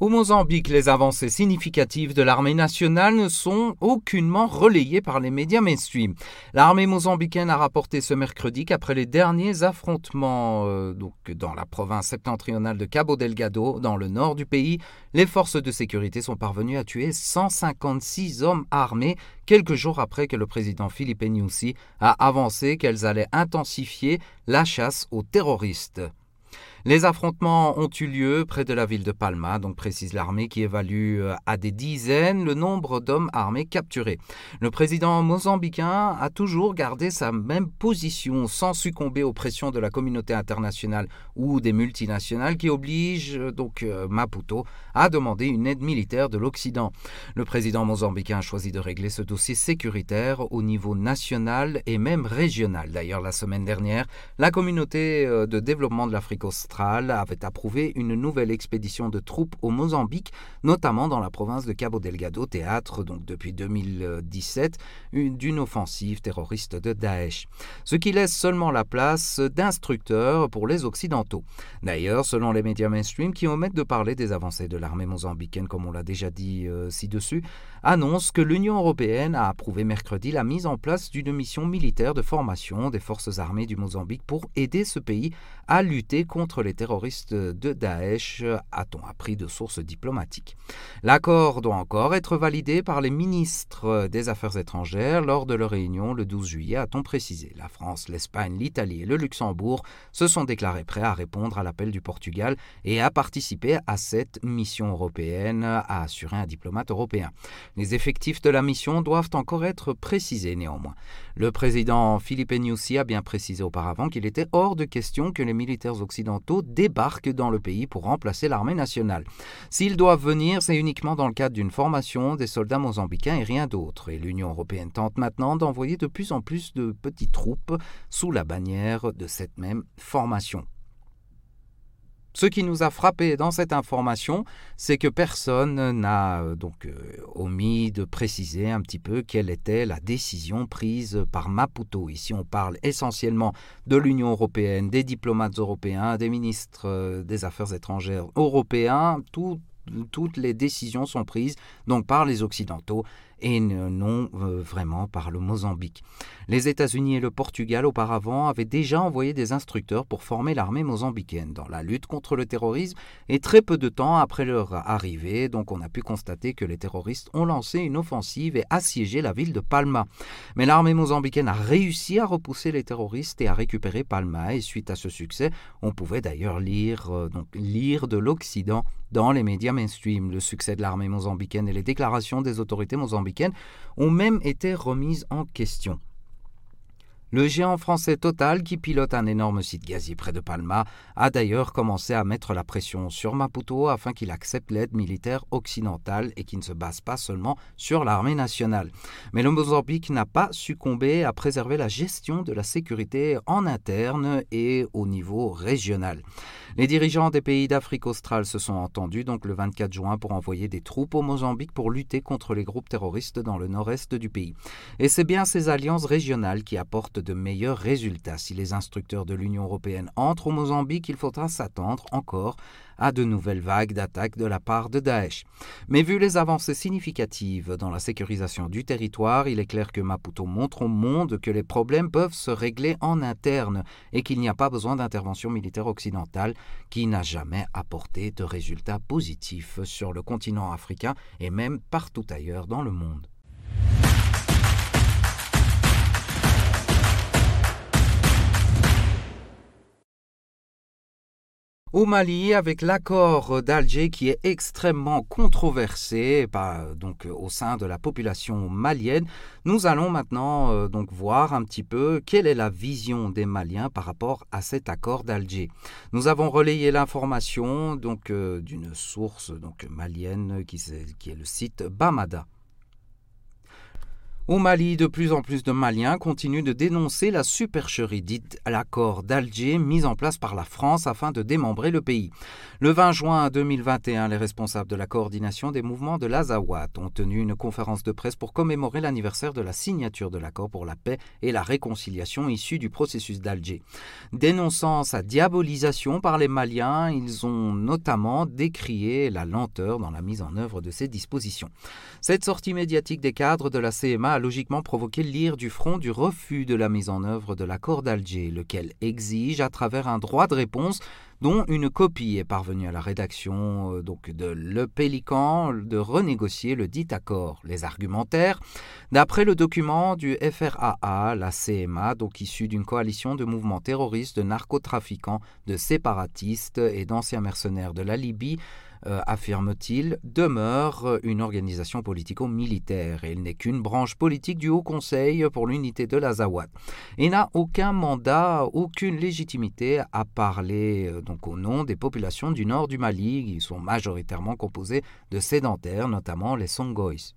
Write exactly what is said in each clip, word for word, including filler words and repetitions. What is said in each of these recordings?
Au Mozambique, les avancées significatives de l'armée nationale ne sont aucunement relayées par les médias mainstream. L'armée mozambicaine a rapporté ce mercredi qu'après les derniers affrontements euh, donc dans la province septentrionale de Cabo Delgado, dans le nord du pays, les forces de sécurité sont parvenues à tuer cent cinquante-six hommes armés, quelques jours après que le président Filipe Nyusi a avancé qu'elles allaient intensifier la chasse aux terroristes. Les affrontements ont eu lieu près de la ville de Palma, donc précise l'armée qui évalue à des dizaines le nombre d'hommes armés capturés. Le président mozambicain a toujours gardé sa même position sans succomber aux pressions de la communauté internationale ou des multinationales qui obligent donc Maputo à demander une aide militaire de l'Occident. Le président mozambicain a choisi de régler ce dossier sécuritaire au niveau national et même régional. D'ailleurs, la semaine dernière, la communauté de développement de l'Afrique australe avait approuvé une nouvelle expédition de troupes au Mozambique, notamment dans la province de Cabo Delgado, théâtre donc depuis deux mille dix-sept d'une offensive terroriste de Daesh, ce qui laisse seulement la place d'instructeurs pour les Occidentaux. D'ailleurs, selon les médias mainstream qui omettent de parler des avancées de l'armée mozambicaine, comme on l'a déjà dit euh, ci-dessus, annonce que l'Union européenne a approuvé mercredi la mise en place d'une mission militaire de formation des forces armées du Mozambique pour aider ce pays à lutter contre les terroristes de Daesh, a-t-on appris de sources diplomatiques. L'accord doit encore être validé par les ministres des Affaires étrangères lors de leur réunion le douze juillet, a-t-on précisé. La France, l'Espagne, l'Italie et le Luxembourg se sont déclarés prêts à répondre à l'appel du Portugal et à participer à cette mission européenne, a assuré un diplomate européen. Les effectifs de la mission doivent encore être précisés néanmoins. Le président Filipe Nyusi a bien précisé auparavant qu'il était hors de question que les militaires occidentaux débarquent dans le pays pour remplacer l'armée nationale. S'ils doivent venir, c'est uniquement dans le cadre d'une formation des soldats mozambicains et rien d'autre. Et l'Union européenne tente maintenant d'envoyer de plus en plus de petites troupes sous la bannière de cette même formation. Ce qui nous a frappé dans cette information, c'est que personne n'a donc euh, omis de préciser un petit peu quelle était la décision prise par Maputo. Ici, on parle essentiellement de l'Union européenne, des diplomates européens, des ministres euh, des Affaires étrangères européens. Tout, toutes les décisions sont prises donc par les Occidentaux et non euh, vraiment par le Mozambique. Les États-Unis et le Portugal auparavant avaient déjà envoyé des instructeurs pour former l'armée mozambicaine dans la lutte contre le terrorisme et très peu de temps après leur arrivée, donc on a pu constater que les terroristes ont lancé une offensive et assiégé la ville de Palma. Mais l'armée mozambicaine a réussi à repousser les terroristes et à récupérer Palma et suite à ce succès, on pouvait d'ailleurs lire, euh, donc, lire de l'Occident dans les médias mainstream. Le succès de l'armée mozambicaine et les déclarations des autorités mozambicaines ont même été remises en question. Le géant français Total, qui pilote un énorme site gazier près de Palma, a d'ailleurs commencé à mettre la pression sur Maputo afin qu'il accepte l'aide militaire occidentale et qui ne se base pas seulement sur l'armée nationale. Mais le Mozambique n'a pas succombé à préserver la gestion de la sécurité en interne et au niveau régional. Les dirigeants des pays d'Afrique australe se sont entendus donc le vingt-quatre juin pour envoyer des troupes au Mozambique pour lutter contre les groupes terroristes dans le nord-est du pays. Et c'est bien ces alliances régionales qui apportent de meilleurs résultats. Si les instructeurs de l'Union européenne entrent au Mozambique, il faudra s'attendre encore à de nouvelles vagues d'attaques de la part de Daesh. Mais vu les avancées significatives dans la sécurisation du territoire, il est clair que Maputo montre au monde que les problèmes peuvent se régler en interne et qu'il n'y a pas besoin d'intervention militaire occidentale qui n'a jamais apporté de résultats positifs sur le continent africain et même partout ailleurs dans le monde. Au Mali, avec l'accord d'Alger qui est extrêmement controversé par, donc, au sein de la population malienne, nous allons maintenant euh, donc, voir un petit peu quelle est la vision des Maliens par rapport à cet accord d'Alger. Nous avons relayé l'information donc, euh, d'une source donc, malienne qui, qui est le site Bamada. Au Mali, de plus en plus de Maliens continuent de dénoncer la supercherie dite l'accord d'Alger mis en place par la France afin de démembrer le pays. Le vingt juin deux mille vingt et un, les responsables de la coordination des mouvements de l'Azawad ont tenu une conférence de presse pour commémorer l'anniversaire de la signature de l'accord pour la paix et la réconciliation issu du processus d'Alger. Dénonçant sa diabolisation par les Maliens, ils ont notamment décrié la lenteur dans la mise en œuvre de ces dispositions. Cette sortie médiatique des cadres de la C M A a logiquement provoqué l'ire du front du refus de la mise en œuvre de l'accord d'Alger, lequel exige, à travers un droit de réponse, dont une copie est parvenue à la rédaction euh, donc de Le Pélican, de renégocier le dit accord. Les argumentaires, d'après le document du F R A A, la C M A, donc issu d'une coalition de mouvements terroristes, de narcotrafiquants, de séparatistes et d'anciens mercenaires de la Libye, Euh, affirme-t-il, demeure une organisation politico-militaire et il n'est qu'une branche politique du Haut Conseil pour l'unité de l'Azawad et n'a aucun mandat, aucune légitimité à parler euh, donc au nom des populations du nord du Mali qui sont majoritairement composées de sédentaires, notamment les Songhos.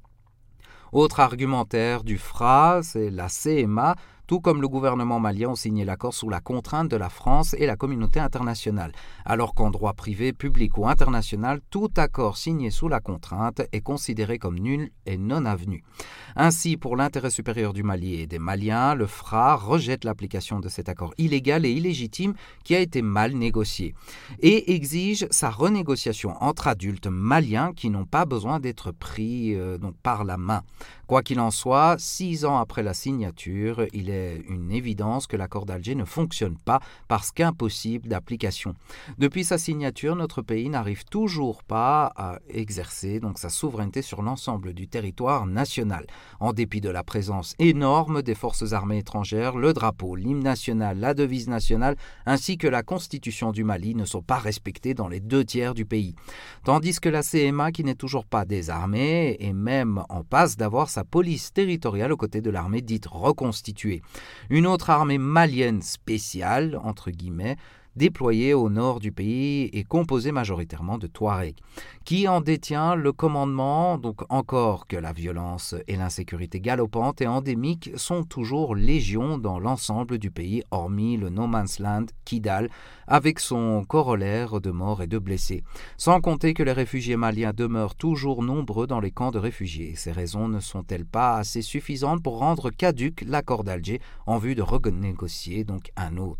Autre argumentaire du F R A, c'est la C M A, tout comme le gouvernement malien ont signé l'accord sous la contrainte de la France et la communauté internationale, alors qu'en droit privé, public ou international, tout accord signé sous la contrainte est considéré comme nul et non avenu. Ainsi, pour l'intérêt supérieur du Mali et des Maliens, le F R A rejette l'application de cet accord illégal et illégitime qui a été mal négocié et exige sa renégociation entre adultes maliens qui n'ont pas besoin d'être pris euh, donc par la main. Quoi qu'il en soit, six ans après la signature, il est une évidence que l'accord d'Alger ne fonctionne pas parce qu'impossible d'application. Depuis sa signature, notre pays n'arrive toujours pas à exercer donc sa souveraineté sur l'ensemble du territoire national. En dépit de la présence énorme des forces armées étrangères, le drapeau, l'hymne national, la devise nationale ainsi que la constitution du Mali ne sont pas respectés dans les deux tiers du pays. Tandis que la C M A, qui n'est toujours pas désarmée, est même en passe d'avoir sa police territoriale aux côtés de l'armée dite reconstituée. Une autre armée malienne spéciale, entre guillemets, déployée au nord du pays et composée majoritairement de Touaregs, qui en détient le commandement, donc encore que la violence et l'insécurité galopantes et endémiques sont toujours légion dans l'ensemble du pays, hormis le no man's land, Kidal, avec son corollaire de morts et de blessés. Sans compter que les réfugiés maliens demeurent toujours nombreux dans les camps de réfugiés. Ces raisons ne sont-elles pas assez suffisantes pour rendre caduc l'accord d'Alger en vue de renégocier donc un autre ?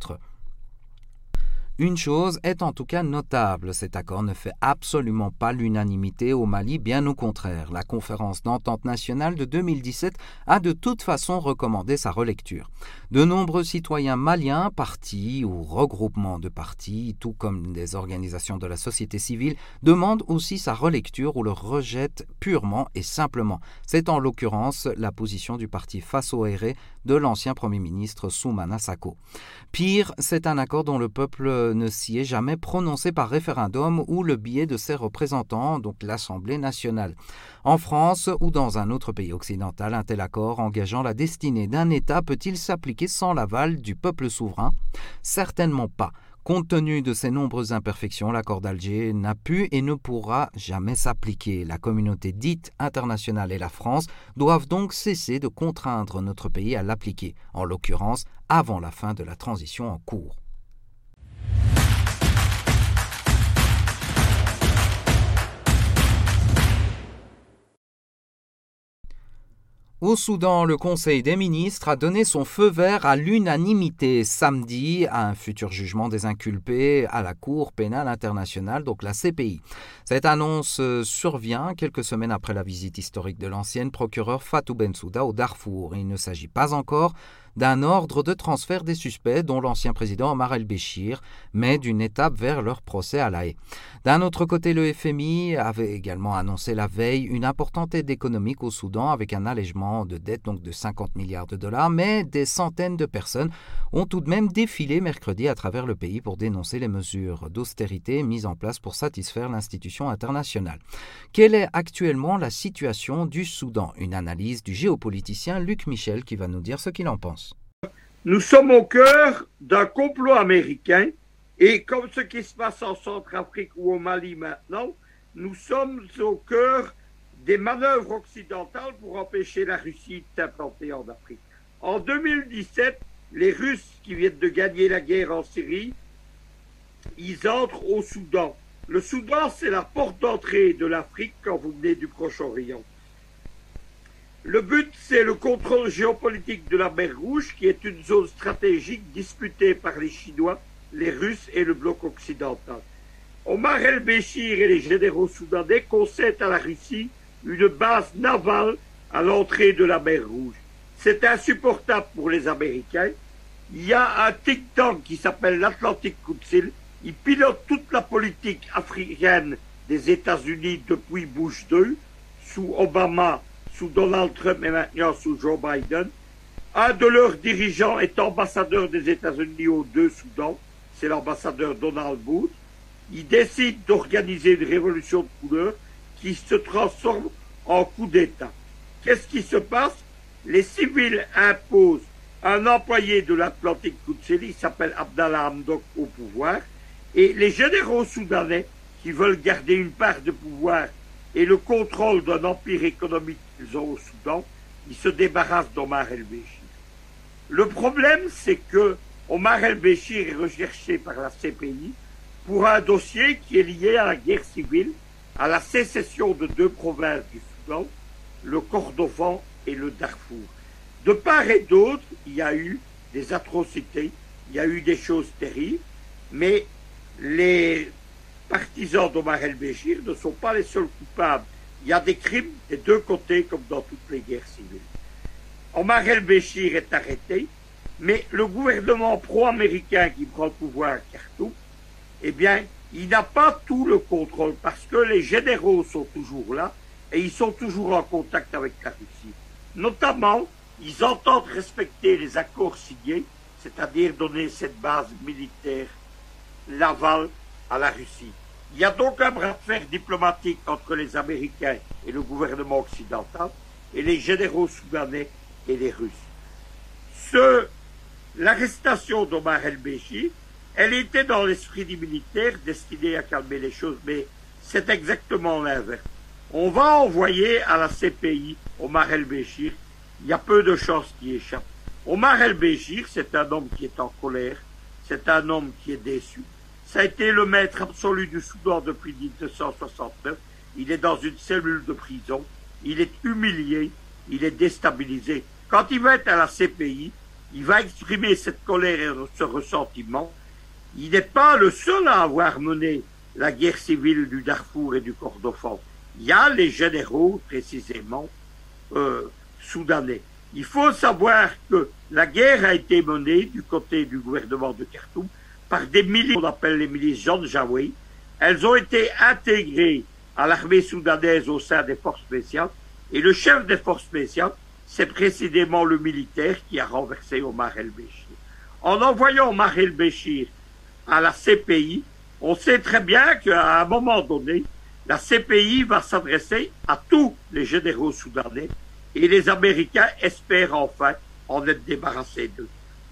Une chose est en tout cas notable, cet accord ne fait absolument pas l'unanimité au Mali, bien au contraire. La conférence d'entente nationale de deux mille dix-sept a de toute façon recommandé sa relecture. De nombreux citoyens maliens, partis ou regroupements de partis, tout comme des organisations de la société civile, demandent aussi sa relecture ou le rejettent purement et simplement. C'est en l'occurrence la position du parti Fasso-Aéré de l'ancien Premier ministre Soumana Sako. Pire, c'est un accord dont le peuple ne s'y est jamais prononcé par référendum ou le biais de ses représentants, donc l'Assemblée nationale. En France ou dans un autre pays occidental, un tel accord engageant la destinée d'un État peut-il s'appliquer sans l'aval du peuple souverain ? Certainement pas. Compte tenu de ces nombreuses imperfections, l'accord d'Alger n'a pu et ne pourra jamais s'appliquer. La communauté dite internationale et la France doivent donc cesser de contraindre notre pays à l'appliquer, en l'occurrence avant la fin de la transition en cours. Au Soudan, le Conseil des ministres a donné son feu vert à l'unanimité samedi à un futur jugement des inculpés à la Cour pénale internationale, donc la C P I. Cette annonce survient quelques semaines après la visite historique de l'ancienne procureure Fatou Bensouda au Darfour. Il ne s'agit pas encore d'un ordre de transfert des suspects, dont l'ancien président Omar el-Béchir, mais d'une étape vers leur procès à La Haye. D'un autre côté, le F M I avait également annoncé la veille une importante aide économique au Soudan avec un allègement de dette donc de cinquante milliards de dollars, mais des centaines de personnes ont tout de même défilé mercredi à travers le pays pour dénoncer les mesures d'austérité mises en place pour satisfaire l'institution internationale. Quelle est actuellement la situation du Soudan ? Une analyse du géopoliticien Luc Michel qui va nous dire ce qu'il en pense. Nous sommes au cœur d'un complot américain et comme ce qui se passe en Centrafrique ou au Mali maintenant, nous sommes au cœur des manœuvres occidentales pour empêcher la Russie de s'implanter en Afrique. En deux mille dix-sept, les Russes qui viennent de gagner la guerre en Syrie, ils entrent au Soudan. Le Soudan, c'est la porte d'entrée de l'Afrique quand vous venez du Proche-Orient. Le but, c'est le contrôle géopolitique de la mer Rouge, qui est une zone stratégique disputée par les Chinois, les Russes et le bloc occidental. Omar el-Béchir et les généraux soudanais concèdent à la Russie une base navale à l'entrée de la mer Rouge. C'est insupportable pour les Américains. Il y a un think tank qui s'appelle l'Atlantic Council. Il pilote toute la politique africaine des États-Unis depuis Bush deux, sous Obama, sous Donald Trump et maintenant sous Joe Biden. Un de leurs dirigeants est ambassadeur des États-Unis aux deux Soudans, c'est l'ambassadeur Donald Booth. Il décide d'organiser une révolution de couleur qui se transforme en coup d'État. Qu'est-ce qui se passe? Les civils imposent un employé de l'Atlantic Council, il s'appelle Abdallah Hamdok, au pouvoir, et les généraux soudanais qui veulent garder une part de pouvoir et le contrôle d'un empire économique qu'ils ont au Soudan, ils se débarrassent d'Omar el-Béchir. Le problème, c'est que Omar el-Béchir est recherché par la C P I pour un dossier qui est lié à la guerre civile, à la sécession de deux provinces du Soudan, le Kordofan et le Darfour. De part et d'autre, il y a eu des atrocités, il y a eu des choses terribles, mais les partisans d'Omar el-Béchir ne sont pas les seuls coupables. Il y a des crimes des deux côtés, comme dans toutes les guerres civiles. Omar el-Béchir est arrêté, mais le gouvernement pro-américain qui prend le pouvoir à Khartoum, eh bien, il n'a pas tout le contrôle, parce que les généraux sont toujours là, et ils sont toujours en contact avec la Russie. Notamment, ils entendent respecter les accords signés, c'est-à-dire donner cette base militaire navale à la Russie. Il y a donc un bras de fer diplomatique entre les Américains et le gouvernement occidental, et les généraux soudanais et les Russes. Ce, l'arrestation d'Omar el-Béchir, elle était dans l'esprit des militaires, destinée à calmer les choses, mais c'est exactement l'inverse. On va envoyer à la C P I Omar el-Béchir. Il y a peu de chances qu'il échappe. Omar el-Béchir, c'est un homme qui est en colère, c'est un homme qui est déçu. Ça a été le maître absolu du Soudan depuis mille neuf cent soixante-neuf. Il est dans une cellule de prison. Il est humilié. Il est déstabilisé. Quand il va être à la C P I, il va exprimer cette colère et ce ressentiment. Il n'est pas le seul à avoir mené la guerre civile du Darfour et du Kordofan. Il y a les généraux, précisément, euh, soudanais. Il faut savoir que la guerre a été menée du côté du gouvernement de Khartoum par des milices qu'on appelle les milices Janjaweed. Elles ont été intégrées à l'armée soudanaise au sein des forces spéciales. Et le chef des forces spéciales, c'est précisément le militaire qui a renversé Omar el-Béchir. En envoyant Omar el-Béchir à la C P I, on sait très bien qu'à un moment donné, la C P I va s'adresser à tous les généraux soudanais et les Américains espèrent enfin en être débarrassés d'eux.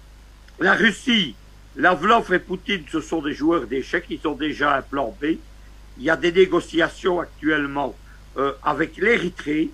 La Russie, Lavrov et Poutine, ce sont des joueurs d'échecs, ils ont déjà un plan B. Il y a des négociations actuellement euh, avec l'Érythrée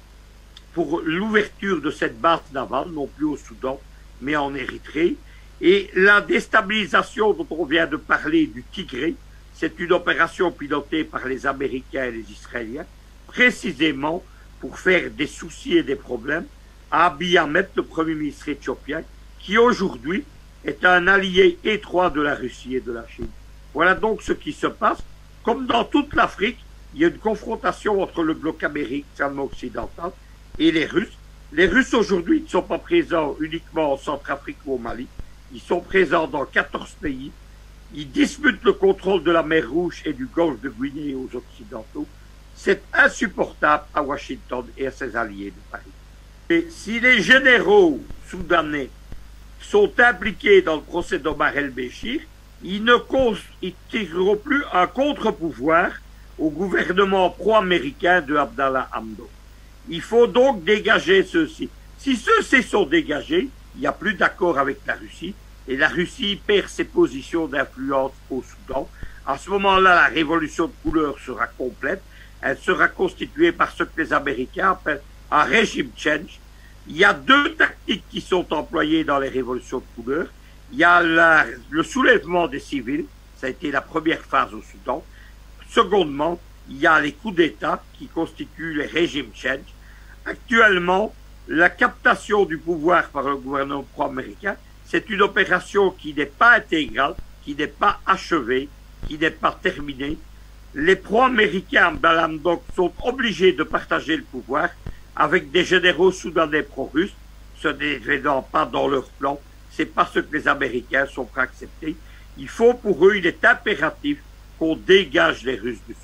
pour l'ouverture de cette base navale, non plus au Soudan, mais en Érythrée. Et la déstabilisation dont on vient de parler du Tigré, c'est une opération pilotée par les Américains et les Israéliens, précisément pour faire des soucis et des problèmes à Abiy Ahmed, le Premier ministre éthiopien, qui aujourd'hui est un allié étroit de la Russie et de la Chine. Voilà donc ce qui se passe. Comme dans toute l'Afrique, il y a une confrontation entre le bloc américain occidental et les Russes. Les Russes aujourd'hui ne sont pas présents uniquement en Centrafrique ou au Mali. Ils sont présents dans quatorze pays. Ils disputent le contrôle de la mer Rouge et du golfe de Guinée aux Occidentaux. C'est insupportable à Washington et à ses alliés de Paris. Et si les généraux soudanais sont impliqués dans le procès d'Omar el-Béchir, ils ne constitueront plus un contre-pouvoir au gouvernement pro-américain de Abdallah Hamdok. Il faut donc dégager ceux-ci. Si ceux-ci sont dégagés, il n'y a plus d'accord avec la Russie, et la Russie perd ses positions d'influence au Soudan. À ce moment-là, la révolution de couleur sera complète. Elle sera constituée par ce que les Américains appellent un régime change. Il y a deux tactiques qui sont employées dans les révolutions de couleur. Il y a la, le soulèvement des civils, ça a été la première phase au Soudan. Secondement, il y a les coups d'État qui constituent les régimes change. Actuellement, la captation du pouvoir par le gouvernement pro-américain, c'est une opération qui n'est pas intégrale, qui n'est pas achevée, qui n'est pas terminée. Les pro-américains, Madame Doc, sont obligés de partager le pouvoir avec des généraux soudanais pro-russes. Ce n'est évidemment pas dans leur plan. C'est pas ce que les Américains sont prêts à accepter. Il faut pour eux, il est impératif qu'on dégage les Russes du Soudan.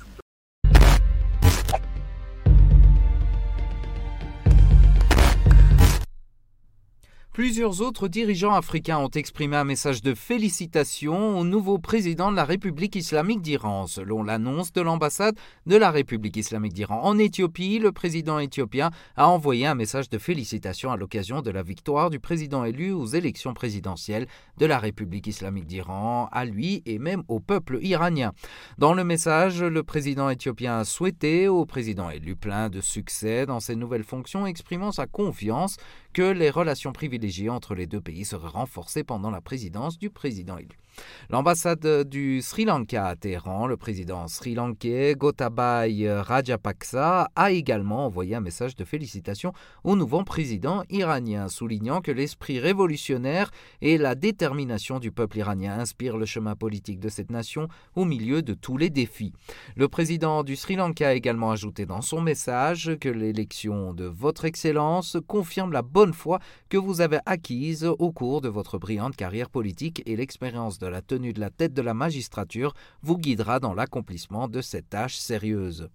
Plusieurs autres dirigeants africains ont exprimé un message de félicitations au nouveau président de la République islamique d'Iran. Selon l'annonce de l'ambassade de la République islamique d'Iran en Éthiopie, le président éthiopien a envoyé un message de félicitations à l'occasion de la victoire du président élu aux élections présidentielles de la République islamique d'Iran, à lui et même au peuple iranien. Dans le message, le président éthiopien a souhaité au président élu plein de succès dans ses nouvelles fonctions, exprimant sa confiance que les relations privilégiées entre les deux pays seraient renforcées pendant la présidence du président élu. L'ambassade du Sri Lanka à Téhéran, le président sri-lankais Gotabaya Rajapaksa a également envoyé un message de félicitations au nouveau président iranien, soulignant que l'esprit révolutionnaire et la détermination du peuple iranien inspirent le chemin politique de cette nation au milieu de tous les défis. Le président du Sri Lanka a également ajouté dans son message que l'élection de votre Excellence confirme la bonne foi que vous avez acquise au cours de votre brillante carrière politique et l'expérience de la tenue de la tête de la magistrature vous guidera dans l'accomplissement de cette tâche sérieuse.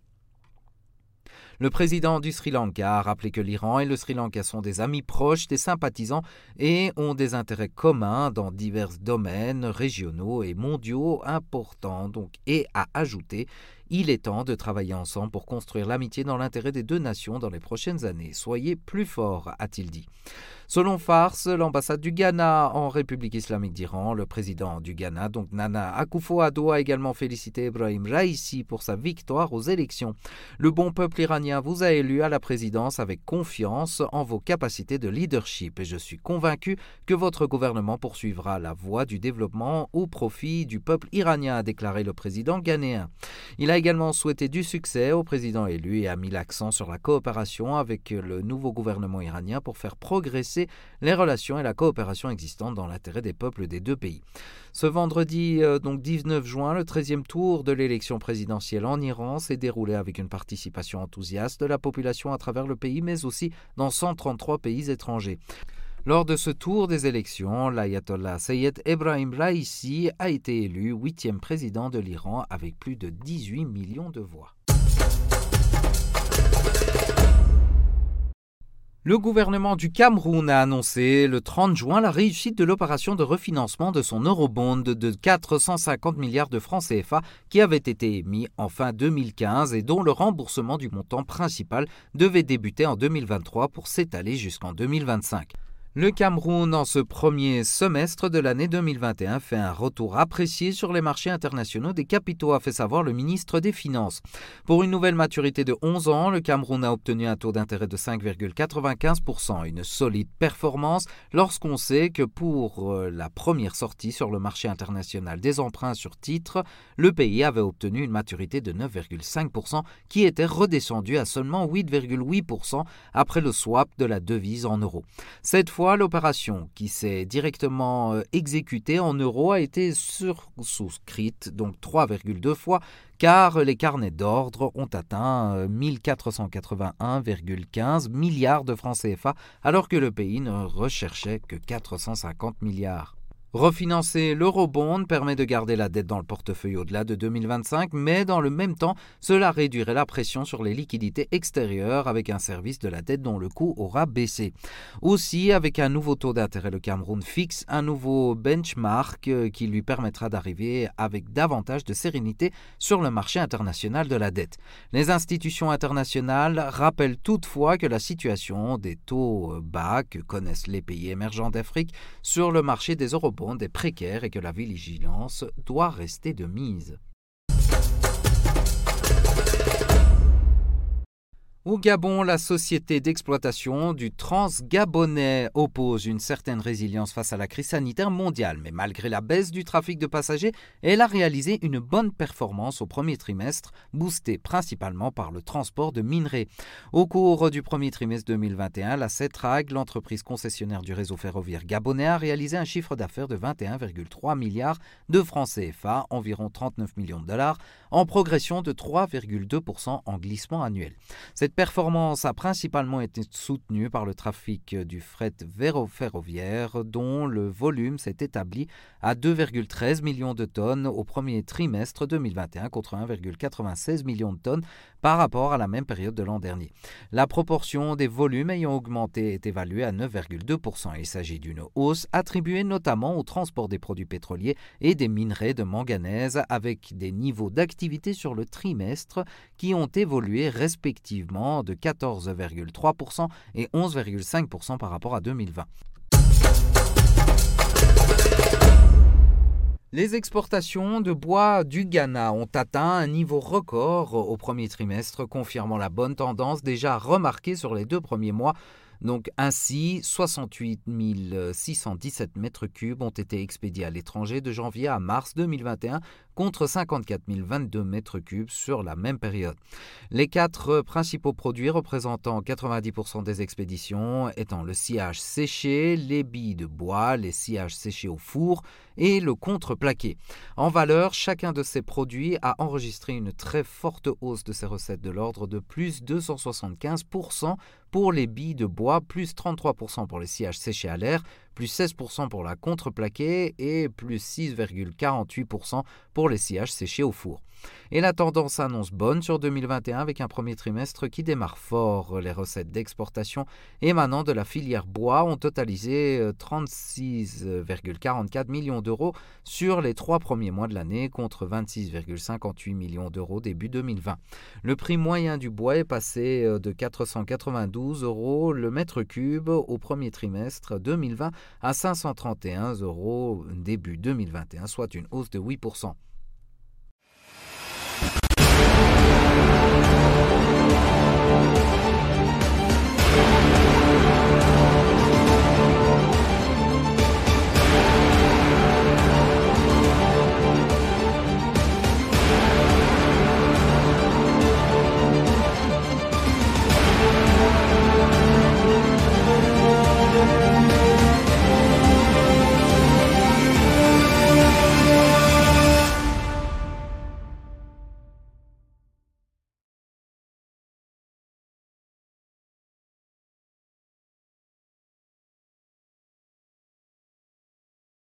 Le président du Sri Lanka a rappelé que l'Iran et le Sri Lanka sont des amis proches, des sympathisants et ont des intérêts communs dans divers domaines régionaux et mondiaux importants. Donc, et a ajouté « Il est temps de travailler ensemble pour construire l'amitié dans l'intérêt des deux nations dans les prochaines années. Soyez plus forts », a-t-il dit. Selon Fars, l'ambassade du Ghana en République islamique d'Iran, le président du Ghana, donc Nana Akufo-Addo, a également félicité Ebrahim Raïssi pour sa victoire aux élections. Le bon peuple iranien vous a élu à la présidence avec confiance en vos capacités de leadership et je suis convaincu que votre gouvernement poursuivra la voie du développement au profit du peuple iranien, a déclaré le président ghanéen. Il a également souhaité du succès au président élu et a mis l'accent sur la coopération avec le nouveau gouvernement iranien pour faire progresser les relations et la coopération existantes dans l'intérêt des peuples des deux pays. Ce vendredi, donc dix-neuf juin, le treizième tour de l'élection présidentielle en Iran s'est déroulé avec une participation enthousiaste de la population à travers le pays, mais aussi dans cent trente-trois pays étrangers. Lors de ce tour des élections, l'ayatollah Seyyed Ebrahim Raïssi a été élu huitième président de l'Iran avec plus de dix-huit millions de voix. Le gouvernement du Cameroun a annoncé le trente juin la réussite de l'opération de refinancement de son eurobond de quatre cent cinquante milliards de francs C F A qui avait été émis en fin deux mille quinze et dont le remboursement du montant principal devait débuter en deux mille vingt-trois pour s'étaler jusqu'en deux mille vingt-cinq. Le Cameroun, en ce premier semestre de l'année deux mille vingt et un, fait un retour apprécié sur les marchés internationaux des capitaux, a fait savoir le ministre des Finances. Pour une nouvelle maturité de onze ans, le Cameroun a obtenu un taux d'intérêt de cinq virgule quatre-vingt-quinze pour cent, une solide performance lorsqu'on sait que pour la première sortie sur le marché international des emprunts sur titre, le pays avait obtenu une maturité de neuf virgule cinq pour cent qui était redescendue à seulement huit virgule huit pour cent après le swap de la devise en euros. Cette fois, l'opération qui s'est directement exécutée en euros a été sursouscrite, donc trois virgule deux fois, car les carnets d'ordre ont atteint mille quatre cent quatre-vingt-un virgule quinze milliards de francs C F A, alors que le pays ne recherchait que quatre cent cinquante milliards. Refinancer l'eurobond permet de garder la dette dans le portefeuille au-delà de deux mille vingt-cinq, mais dans le même temps, cela réduirait la pression sur les liquidités extérieures avec un service de la dette dont le coût aura baissé. Aussi, avec un nouveau taux d'intérêt, le Cameroun fixe un nouveau benchmark qui lui permettra d'arriver avec davantage de sérénité sur le marché international de la dette. Les institutions internationales rappellent toutefois que la situation des taux bas que connaissent les pays émergents d'Afrique sur le marché des eurobonds est précaire et que la vigilance doit rester de mise. Au Gabon, la société d'exploitation du Transgabonais oppose une certaine résilience face à la crise sanitaire mondiale. Mais malgré la baisse du trafic de passagers, elle a réalisé une bonne performance au premier trimestre, boostée principalement par le transport de minerais. Au cours du premier trimestre deux mille vingt et un, la Cetrag, l'entreprise concessionnaire du réseau ferroviaire gabonais, a réalisé un chiffre d'affaires de vingt et un virgule trois milliards de francs C F A, environ trente-neuf millions de dollars, en progression de trois virgule deux pour cent en glissement annuel. Cette performance a principalement été soutenue par le trafic du fret ferroviaire dont le volume s'est établi à deux virgule treize millions de tonnes au premier trimestre deux mille vingt et un contre un virgule quatre-vingt-seize millions de tonnes par rapport à la même période de l'an dernier. La proportion des volumes ayant augmenté est évaluée à neuf virgule deux pour cent. Il s'agit d'une hausse attribuée notamment au transport des produits pétroliers et des minerais de manganèse avec des niveaux d'activité sur le trimestre qui ont évolué respectivement de quatorze virgule trois pour cent et onze virgule cinq pour cent par rapport à deux mille vingt. Les exportations de bois du Ghana ont atteint un niveau record au premier trimestre, confirmant la bonne tendance déjà remarquée sur les deux premiers mois. Donc ainsi, soixante-huit mille six cent dix-sept mètres cubes ont été expédiés à l'étranger de janvier à mars deux mille vingt et un contre cinquante-quatre mille vingt-deux mètres cubes sur la même période. Les quatre principaux produits représentant quatre-vingt-dix pour cent des expéditions étant le sciage séché, les billes de bois, les sciages séchés au four et le contreplaqué. En valeur, chacun de ces produits a enregistré une très forte hausse de ses recettes de l'ordre de plus deux cent soixante-quinze pour cent pour les billes de bois, plus trente-trois pour cent pour les sciages séchés à l'air, plus seize pour cent pour la contreplaquée et plus six virgule quarante-huit pour cent pour les sciages séchés au four. Et la tendance s'annonce bonne sur deux mille vingt et un avec un premier trimestre qui démarre fort. Les recettes d'exportation émanant de la filière bois ont totalisé trente-six virgule quarante-quatre millions d'euros sur les trois premiers mois de l'année contre vingt-six virgule cinquante-huit millions d'euros début deux mille vingt. Le prix moyen du bois est passé de quatre cent quatre-vingt-douze euros le mètre cube au premier trimestre deux mille vingt à cinq cent trente et un euros début deux mille vingt et un, soit une hausse de huit pour cent.